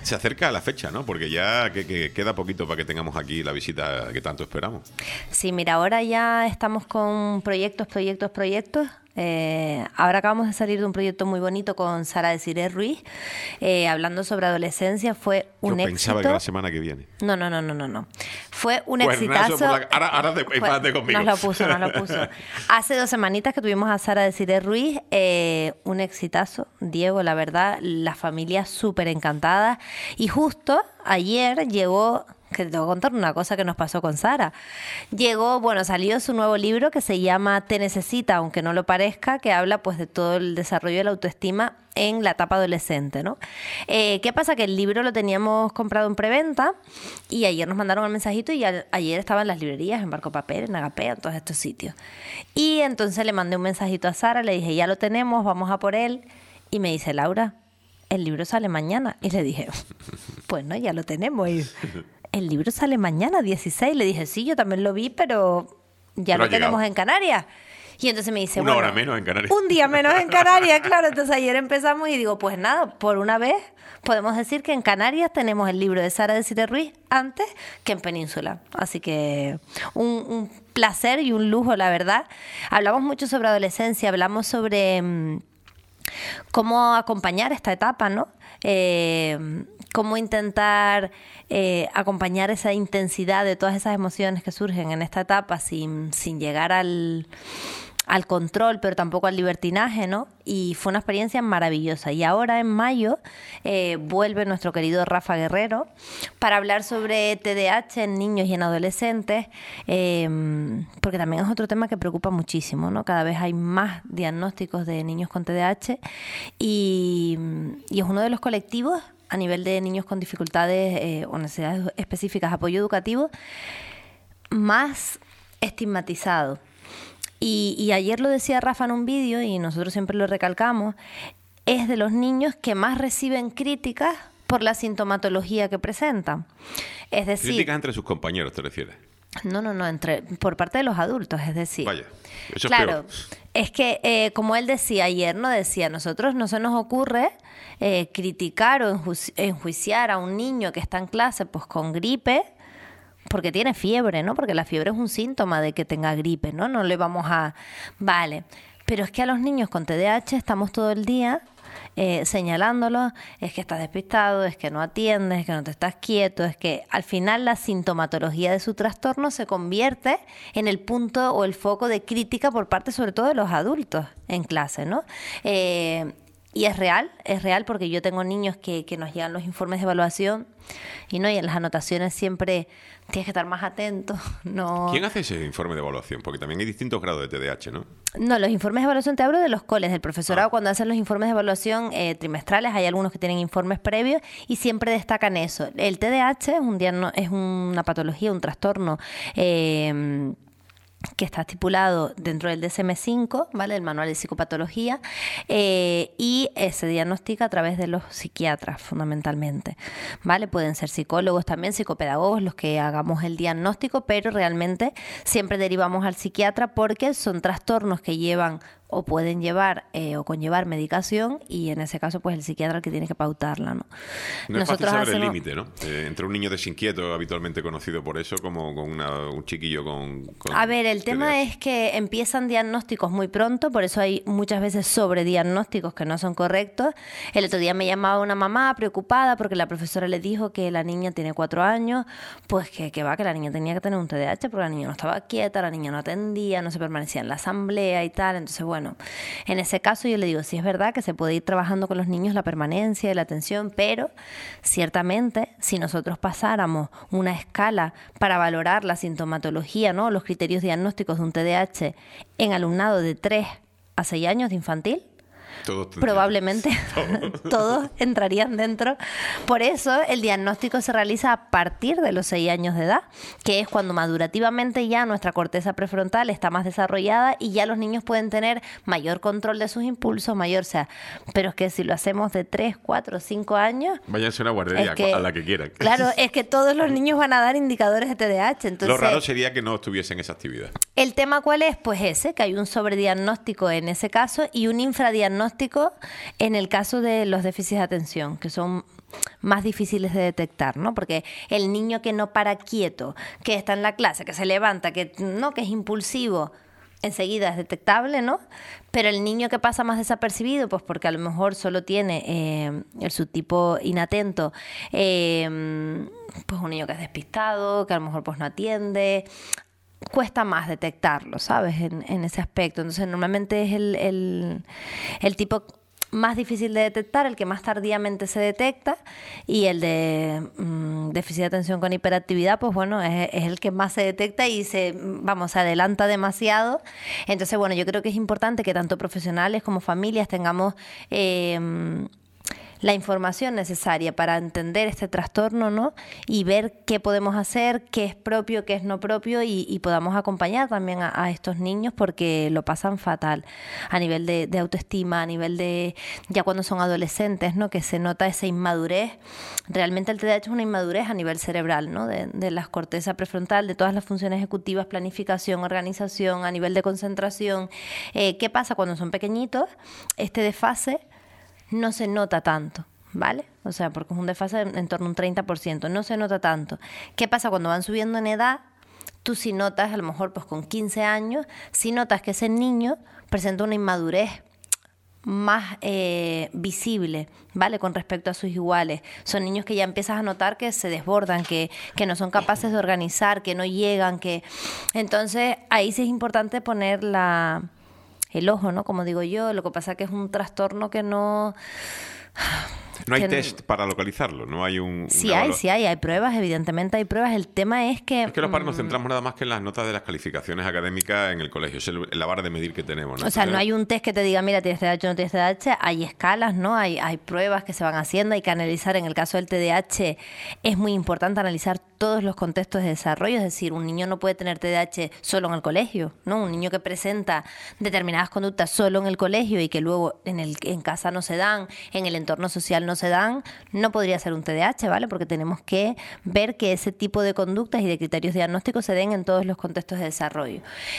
Se acerca la fecha, ¿no? Porque ya que queda poquito para que tengamos aquí la visita que tanto esperamos. Sí, mira, ahora ya estamos con proyectos. Ahora acabamos de salir de un proyecto muy bonito con Sara Desiré Ruiz, hablando sobre adolescencia. Fue un éxito. Yo pensaba que la semana que viene. No. Fue un Cuernazo exitazo. Ahora te enfadaste conmigo. Nos lo puso. Hace 2 semanitas que tuvimos a Sara Desiré Ruiz, un exitazo. Diego, la verdad, la familia súper encantada. Y justo ayer llegó... que te voy a contar una cosa que nos pasó con Sara. Salió su nuevo libro que se llama Te Necesita, aunque no lo parezca, que habla pues de todo el desarrollo de la autoestima en la etapa adolescente, ¿no? ¿Qué pasa? Que el libro lo teníamos comprado en preventa y ayer nos mandaron el mensajito y ayer estaba en las librerías, en Barco Papel, en Agapea, en todos estos sitios. Y entonces le mandé un mensajito a Sara, le dije, ya lo tenemos, vamos a por él. Y me dice, Laura, el libro sale mañana. Y le dije, pues no, ya lo tenemos. Y el libro sale mañana, 16. Le dije, sí, yo también lo vi, pero ya lo tenemos en Canarias. Y entonces me dice, Una hora menos en Canarias. Un día menos en Canarias, claro. Entonces ayer empezamos y digo, pues nada, por una vez podemos decir que en Canarias tenemos el libro de Sara Desiré Ruiz antes que en Península. Así que un placer y un lujo, la verdad. Hablamos mucho sobre adolescencia, hablamos sobre cómo acompañar esta etapa, ¿no? Cómo intentar acompañar esa intensidad de todas esas emociones que surgen en esta etapa sin llegar al control, pero tampoco al libertinaje, ¿no? Y fue una experiencia maravillosa. Y ahora en mayo vuelve nuestro querido Rafa Guerrero para hablar sobre TDAH en niños y en adolescentes, porque también es otro tema que preocupa muchísimo, ¿no? Cada vez hay más diagnósticos de niños con TDAH y es uno de los colectivos a nivel de niños con dificultades o necesidades específicas de apoyo educativo más estigmatizado. Y ayer lo decía Rafa en un vídeo y nosotros siempre lo recalcamos, es de los niños que más reciben críticas por la sintomatología que presentan. Es decir... Críticas entre sus compañeros, ¿te refieres? No, por parte de los adultos, es decir... Vaya, eso claro, es peor. Es que, como él decía ayer, nosotros no se nos ocurre criticar o enjuiciar a un niño que está en clase pues con gripe, porque tiene fiebre, ¿no? Porque la fiebre es un síntoma de que tenga gripe, ¿no? No le vamos a... Vale, pero es que a los niños con TDAH estamos todo el día señalándolos, es que estás despistado, es que no atiendes, es que no te estás quieto, es que al final la sintomatología de su trastorno se convierte en el punto o el foco de crítica por parte sobre todo de los adultos en clase, ¿no? Y es real porque yo tengo niños que nos llegan los informes de evaluación y en las anotaciones siempre tienes que estar más atento. No... ¿Quién hace ese informe de evaluación? Porque también hay distintos grados de TDAH, ¿no? No, los informes de evaluación te hablo de los coles, del profesorado. Cuando hacen los informes de evaluación trimestrales, hay algunos que tienen informes previos y siempre destacan eso. El TDAH es una patología, un trastorno que está estipulado dentro del DSM-5, ¿vale? El Manual de Psicopatología, y se diagnostica a través de los psiquiatras, fundamentalmente, ¿vale? Pueden ser psicólogos también, psicopedagogos, los que hagamos el diagnóstico, pero realmente siempre derivamos al psiquiatra porque son trastornos que llevan o pueden llevar o conllevar medicación y en ese caso pues el psiquiatra el que tiene que pautarla, ¿no? No es fácil saber el límite, ¿no? Entre un niño desinquieto, habitualmente conocido por eso, como con un chiquillo con... A ver, el tema es que empiezan diagnósticos muy pronto, por eso hay muchas veces sobrediagnósticos que no son correctos. El otro día me llamaba una mamá preocupada porque la profesora le dijo que la niña tiene 4 años, pues que la niña tenía que tener un TDAH porque la niña no estaba quieta, la niña no atendía, no se permanecía en la asamblea y tal. Entonces, bueno, en ese caso yo le digo, sí es verdad que se puede ir trabajando con los niños la permanencia y la atención, pero ciertamente si nosotros pasáramos una escala para valorar la sintomatología, ¿no? Los criterios diagnósticos de un TDAH en alumnado de 3 a 6 años de infantil, probablemente todos entrarían dentro. Por eso el diagnóstico se realiza a partir de los 6 años de edad, que es cuando madurativamente ya nuestra corteza prefrontal está más desarrollada y ya los niños pueden tener mayor control de sus impulsos, pero es que si lo hacemos de 3, 4, 5 años... Váyanse a una guardería a la que quieran. Claro, es que todos los niños van a dar indicadores de TDAH. Entonces, lo raro sería que no estuviesen esa actividad. ¿El tema cuál es? Pues ese, que hay un sobrediagnóstico en ese caso y un infradiagnóstico diagnóstico en el caso de los déficits de atención, que son más difíciles de detectar, ¿no? Porque el niño que no para quieto, que está en la clase, que se levanta, que es impulsivo, enseguida es detectable, ¿no? Pero el niño que pasa más desapercibido, pues porque a lo mejor solo tiene el subtipo inatento, pues un niño que es despistado, que a lo mejor pues no atiende, cuesta más detectarlo, ¿sabes? En ese aspecto. Entonces normalmente es el tipo más difícil de detectar, el que más tardíamente se detecta, y el de déficit de atención con hiperactividad, pues bueno, es el que más se detecta y se adelanta demasiado. Entonces, bueno, yo creo que es importante que tanto profesionales como familias tengamos la información necesaria para entender este trastorno, ¿no? Y ver qué podemos hacer, qué es propio, qué es no propio, y podamos acompañar también a estos niños, porque lo pasan fatal a nivel de autoestima, a nivel de ya cuando son adolescentes, ¿no? Que se nota esa inmadurez. Realmente el TDAH es una inmadurez a nivel cerebral, ¿no? De la corteza prefrontal, de todas las funciones ejecutivas, planificación, organización, a nivel de concentración. ¿Qué pasa cuando son pequeñitos? Este desfase no se nota tanto, ¿vale? O sea, porque es un desfase en torno a un 30%, no se nota tanto. ¿Qué pasa cuando van subiendo en edad? Tú sí notas, a lo mejor pues con 15 años, sí notas que ese niño presenta una inmadurez más visible, ¿vale? Con respecto a sus iguales. Son niños que ya empiezas a notar que se desbordan, que no son capaces de organizar, que no llegan, que... Entonces, ahí sí es importante poner el ojo, ¿no? Como digo yo, lo que pasa es que es un trastorno que no... No hay test para localizarlo, no hay un... Sí hay pruebas, evidentemente hay pruebas. El tema es que... Es que los padres nos centramos nada más que en las notas de las calificaciones académicas en el colegio, es la vara de medir que tenemos, ¿no? O sea, no hay un test que te diga, mira, tienes TDAH o no tienes TDAH, hay escalas, ¿no? Hay pruebas que se van haciendo, hay que analizar. En el caso del TDAH es muy importante analizar todos los contextos de desarrollo, es decir, un niño no puede tener TDAH solo en el colegio, ¿no? Un niño que presenta determinadas conductas solo en el colegio y que luego en casa no se dan, en el entorno social no se dan, no podría ser un TDAH, ¿vale? Porque tenemos que ver que ese tipo de conductas y de criterios diagnósticos se den en todos los contextos de desarrollo.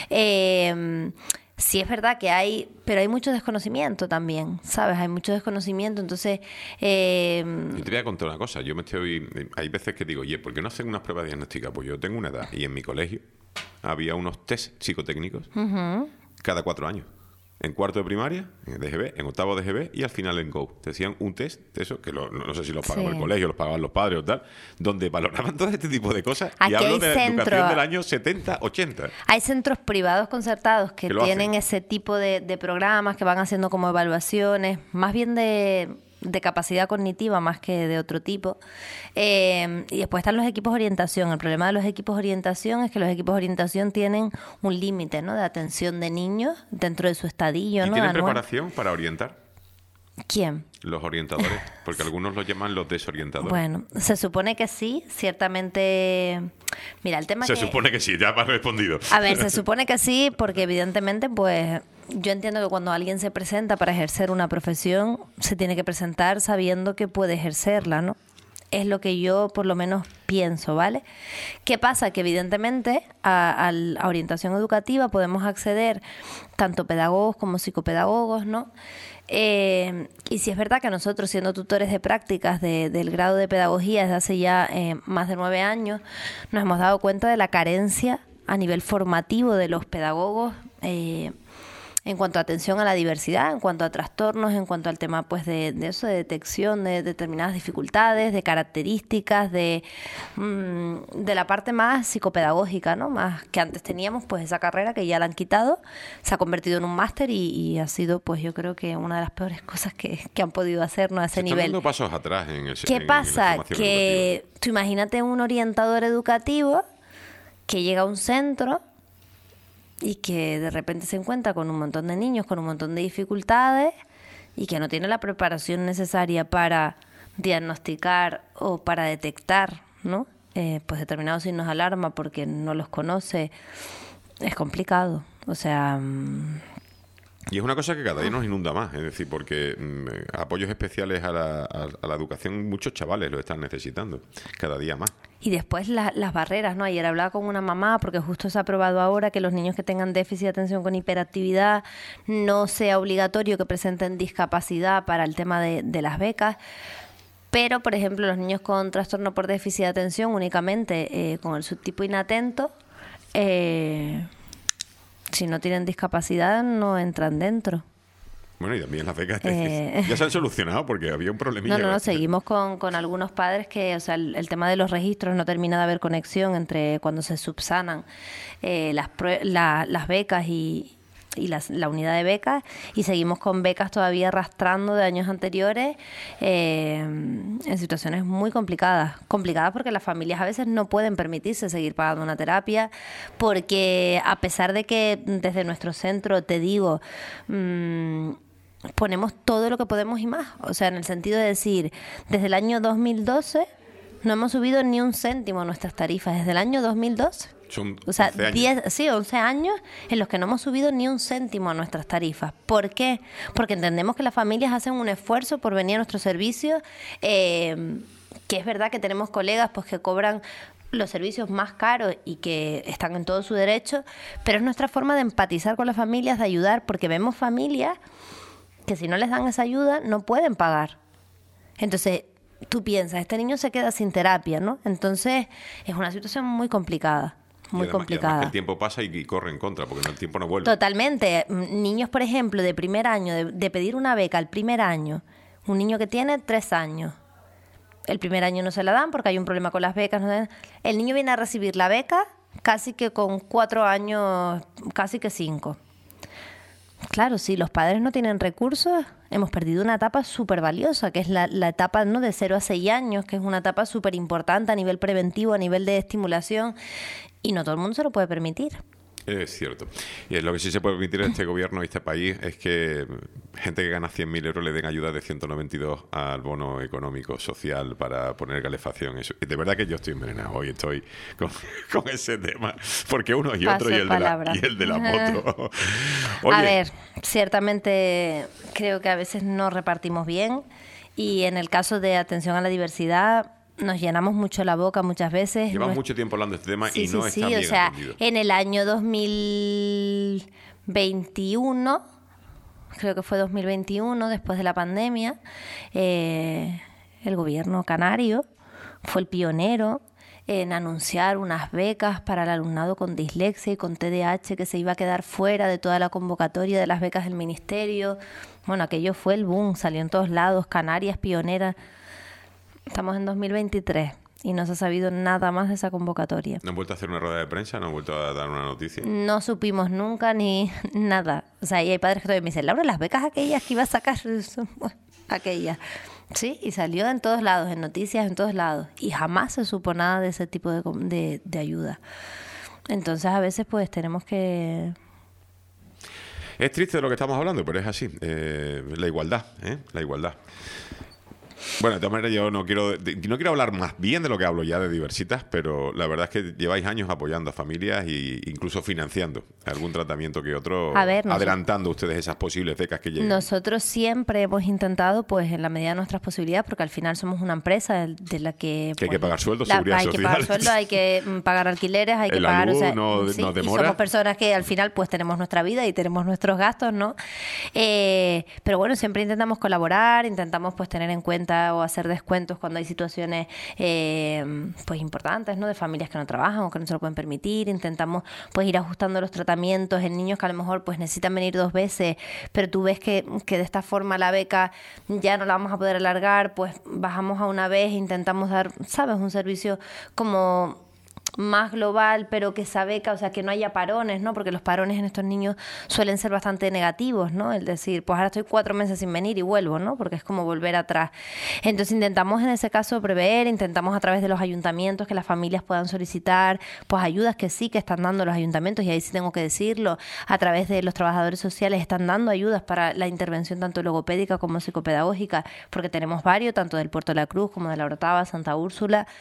Sí es verdad que pero hay mucho desconocimiento también, ¿sabes? Hay mucho desconocimiento, entonces... Yo te voy a contar una cosa, hay veces que digo, oye, ¿por qué no hacen unas pruebas diagnósticas? Pues yo tengo una edad y en mi colegio había unos test psicotécnicos cada 4 años. En cuarto de primaria, en DGB, en octavo de DGB y al final en Go. Te hacían un test de eso, que no sé si los pagaba el colegio, los pagaban los padres o tal, donde valoraban todo este tipo de cosas. Aquí y hablo de la educación del año 70, 80. Hay centros privados concertados que tienen ese tipo de programas que van haciendo como evaluaciones, más bien de capacidad cognitiva más que de otro tipo. Y después están los equipos de orientación. El problema de los equipos de orientación es que los equipos de orientación tienen un límite, ¿no? De atención de niños dentro de su estadillo, ¿Y ¿no? tienen preparación para orientar? ¿Quién? Los orientadores, porque algunos los llaman los desorientadores. Bueno, se supone que sí, ciertamente. Mira, el tema Se supone que sí, ya me has respondido. A ver, se supone que sí, porque evidentemente, pues, yo entiendo que cuando alguien se presenta para ejercer una profesión, se tiene que presentar sabiendo que puede ejercerla, ¿no? Es lo que yo por lo menos pienso, ¿vale? ¿Qué pasa? Que evidentemente a orientación educativa podemos acceder tanto pedagogos como psicopedagogos, ¿no? Y si es verdad que nosotros, siendo tutores de prácticas del grado de pedagogía desde hace ya más de 9 años, nos hemos dado cuenta de la carencia a nivel formativo de los pedagogos en cuanto a atención a la diversidad, en cuanto a trastornos, en cuanto al tema pues de eso, de detección de determinadas dificultades, de características, de la parte más psicopedagógica, ¿no? Más que antes teníamos, pues esa carrera que ya la han quitado, se ha convertido en un máster y ha sido, pues yo creo que una de las peores cosas que han podido hacer, ¿no? A ese nivel. Están dando pasos atrás en el ¿Qué pasa? Que tú imagínate un orientador educativo que llega a un centro y que de repente se encuentra con un montón de niños, con un montón de dificultades y que no tiene la preparación necesaria para diagnosticar o para detectar, ¿no? Pues determinados signos de alarma porque no los conoce. Es complicado. O sea... Y es una cosa que cada día nos inunda más, es decir, porque apoyos especiales a la educación, muchos chavales lo están necesitando, cada día más. Y después las barreras, ¿no? Ayer hablaba con una mamá, porque justo se ha aprobado ahora que los niños que tengan déficit de atención con hiperactividad no sea obligatorio que presenten discapacidad para el tema de las becas. Pero, por ejemplo, los niños con trastorno por déficit de atención únicamente con el subtipo inatento, si no tienen discapacidad, no entran dentro. Bueno, y también las becas ya se han solucionado porque había un problemilla. No, seguimos con algunos padres que, o sea, el tema de los registros no termina de haber conexión entre cuando se subsanan las becas y la unidad de becas, y seguimos con becas todavía arrastrando de años anteriores en situaciones muy complicadas porque las familias a veces no pueden permitirse seguir pagando una terapia, porque a pesar de que desde nuestro centro, te digo, ponemos todo lo que podemos y más, o sea, en el sentido de decir, desde el año 2012 no hemos subido ni un céntimo nuestras tarifas, desde el año 2012. O sea, 11 años en los que no hemos subido ni un céntimo a nuestras tarifas. ¿Por qué? Porque entendemos que las familias hacen un esfuerzo por venir a nuestros servicios, que es verdad que tenemos colegas pues que cobran los servicios más caros y que están en todo su derecho, pero es nuestra forma de empatizar con las familias, de ayudar, porque vemos familias que si no les dan esa ayuda no pueden pagar. Entonces, tú piensas, este niño se queda sin terapia, ¿no? Entonces, es una situación muy complicada. Muy complicada. Y además que el tiempo pasa y corre en contra, porque el tiempo no vuelve. Totalmente. Niños, por ejemplo, de primer año, de pedir una beca al primer año, un niño que tiene 3 años, el primer año no se la dan porque hay un problema con las becas. El niño viene a recibir la beca casi que con 4 años, casi que 5. Claro, si los padres no tienen recursos, hemos perdido una etapa súper valiosa, que es la etapa, ¿no?, de 0 a 6 años, que es una etapa súper importante a nivel preventivo, a nivel de estimulación, y no todo el mundo se lo puede permitir. Es cierto. Y lo que sí se puede permitir en este gobierno y este país es que gente que gana 100.000 euros le den ayuda de 192 al bono económico social para poner calefacción. Eso. Y de verdad que yo estoy envenenado hoy, estoy con ese tema. Porque uno y otro y el de la moto. Oye, a ver, ciertamente creo que a veces no repartimos bien, y en el caso de atención a la diversidad nos llenamos mucho la boca muchas veces. Llevamos mucho tiempo hablando de este tema y no está bien o sea, entendido. En el año 2021, creo que fue 2021, después de la pandemia, el gobierno canario fue el pionero en anunciar unas becas para el alumnado con dislexia y con TDAH que se iba a quedar fuera de toda la convocatoria de las becas del ministerio. Bueno, aquello fue el boom, salió en todos lados, Canarias pionera. Estamos en 2023 y no se ha sabido nada más de esa convocatoria. ¿No han vuelto a hacer una rueda de prensa? ¿No han vuelto a dar una noticia? No supimos nunca ni nada. O sea, y hay padres que todavía me dicen, Laura, las becas aquellas que iba a sacar, aquellas. Sí, y salió en todos lados, en noticias, en todos lados. Y jamás se supo nada de ese tipo de ayuda. Entonces, a veces, pues, tenemos que... Es triste de lo que estamos hablando, pero es así. La igualdad, la igualdad. Bueno, de todas maneras yo no quiero hablar más bien de lo que hablo ya de Diversitas, pero la verdad es que lleváis años apoyando a familias e incluso financiando algún tratamiento que otro, adelantando ustedes esas posibles becas que lleguen. Nosotros siempre hemos intentado, pues en la medida de nuestras posibilidades, porque al final somos una empresa de la que... Que hay que pagar sueldos, seguridad social. Hay que pagar sueldos, hay que pagar alquileres, hay que pagar... Luz, no demora. Y somos personas que al final pues tenemos nuestra vida y tenemos nuestros gastos, ¿no? Pero bueno, siempre intentamos colaborar, intentamos pues tener en cuenta o hacer descuentos cuando hay situaciones pues importantes, ¿no?, de familias que no trabajan o que no se lo pueden permitir. Intentamos pues ir ajustando los tratamientos en niños que a lo mejor pues necesitan venir 2 veces, pero tú ves que de esta forma la beca ya no la vamos a poder alargar, pues bajamos a una vez e intentamos dar, ¿sabes?, un servicio como más global, pero que esa beca, o sea, que no haya parones, ¿no? Porque los parones en estos niños suelen ser bastante negativos, ¿no? El decir, pues ahora estoy 4 meses sin venir y vuelvo, ¿no? Porque es como volver atrás. Entonces intentamos en ese caso prever, intentamos a través de los ayuntamientos que las familias puedan solicitar, pues ayudas que sí que están dando los ayuntamientos, y ahí sí tengo que decirlo, a través de los trabajadores sociales están dando ayudas para la intervención tanto logopédica como psicopedagógica, porque tenemos varios, tanto del Puerto de la Cruz como de la Orotava, Santa Úrsula.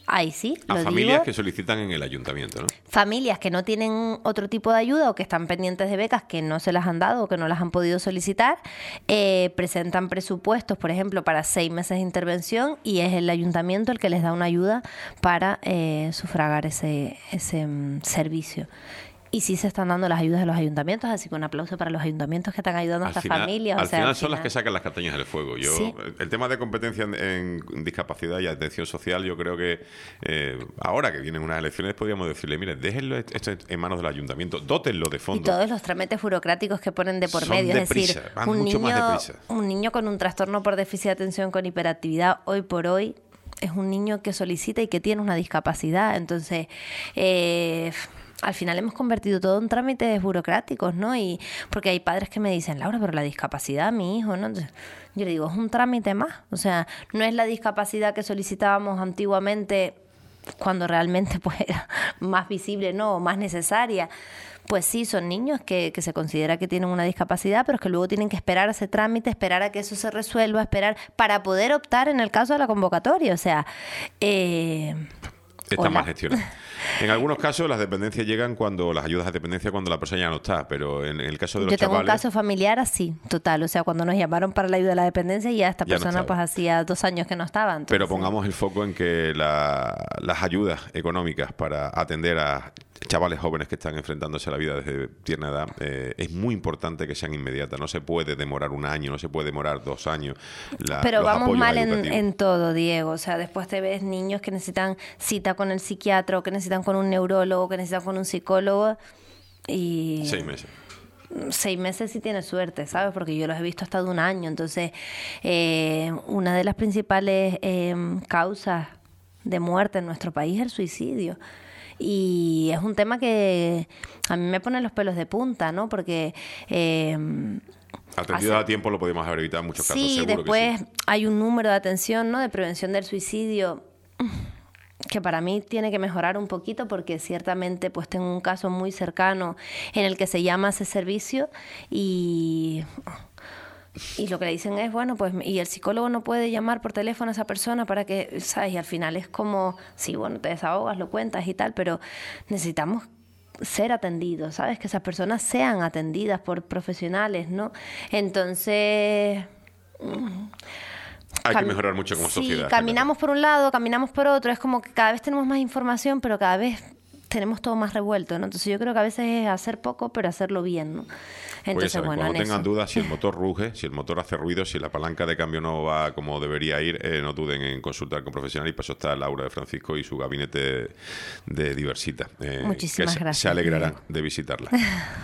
ahí sí, A lo familias digo. que solicitan en el ayuntamiento, ¿no? Familias que no tienen otro tipo de ayuda o que están pendientes de becas que no se las han dado o que no las han podido solicitar, presentan presupuestos, por ejemplo, para 6 meses de intervención y es el ayuntamiento el que les da una ayuda para sufragar ese servicio. Y sí se están dando las ayudas de los ayuntamientos, así que un aplauso para los ayuntamientos que están ayudando a estas familias. Al final son las que sacan las castañas del fuego. Sí. El tema de competencia en discapacidad y atención social, yo creo que ahora que vienen unas elecciones podríamos decirle, mire, déjenlo esto en manos del ayuntamiento, dótenlo de Y fondos. todos los trámites burocráticos que ponen de por Son medio. Es deprisa, decir, van mucho más deprisa. un niño con un trastorno por déficit de atención con hiperactividad, hoy por hoy, es un niño que solicita y que tiene una discapacidad. Entonces, al final hemos convertido todo en trámites burocráticos, ¿no? Y porque hay padres que me dicen, Laura, pero la discapacidad, mi hijo, ¿no? Entonces, yo le digo, es un trámite más. O sea, no es la discapacidad que solicitábamos antiguamente cuando realmente pues era más visible, ¿no? O más necesaria. Pues sí, son niños que se considera que tienen una discapacidad, pero es que luego tienen que esperar a ese trámite, esperar a que eso se resuelva, esperar para poder optar en el caso de la convocatoria. O sea, Está mal gestionado. En algunos casos las dependencias llegan cuando las ayudas a dependencia cuando la persona ya no está, pero en el caso de los yo tengo chavales, un caso familiar así, total. O sea, cuando nos llamaron para la ayuda a la dependencia, ya esta Ya no persona estaba. pues hacía 2 años que no estaba. Entonces, pero pongamos el foco en que las ayudas económicas para atender a chavales jóvenes que están enfrentándose a la vida desde tierna edad, es muy importante que sean inmediatas. No se puede demorar 1 año, no se puede demorar 2 años. Pero los vamos apoyos mal educativos. en todo, Diego. O sea, después te ves niños que necesitan cita con el psiquiatra, o que necesitan con un neurólogo, que necesitan con un psicólogo. Y 6 meses. 6 meses si tienes suerte, ¿sabes? Porque yo los he visto hasta de 1 año. Entonces, una de las principales causas de muerte en nuestro país es el suicidio. Y es un tema que a mí me pone los pelos de punta, ¿no? Porque Atendido a tiempo lo podemos haber evitado en muchos casos, sí, seguro después que sí. hay un número de atención, ¿no? De prevención del suicidio que para mí tiene que mejorar un poquito, porque ciertamente pues tengo un caso muy cercano en el que se llama ese servicio y lo que le dicen es, bueno, pues, y el psicólogo no puede llamar por teléfono a esa persona para que, ¿sabes? Y al final es como, sí, bueno, te desahogas, lo cuentas y tal, pero necesitamos ser atendidos, ¿sabes? Que esas personas sean atendidas por profesionales, ¿no? Entonces, Hay que mejorar mucho como sociedad. sí, caminamos por un lado, caminamos por otro, es como que cada vez tenemos más información, pero cada vez tenemos todo más revuelto, ¿no? Entonces yo creo que a veces es hacer poco, pero hacerlo bien, ¿no? Pues Entonces, ya saben, bueno, cuando en tengan eso. dudas, si el motor ruge, si el motor hace ruido, si la palanca de cambio no va como debería ir, no duden en consultar con profesionales. Y para eso está Laura de Francisco y su gabinete de Diversita. Muchísimas que gracias, se alegrarán Diego. de visitarla.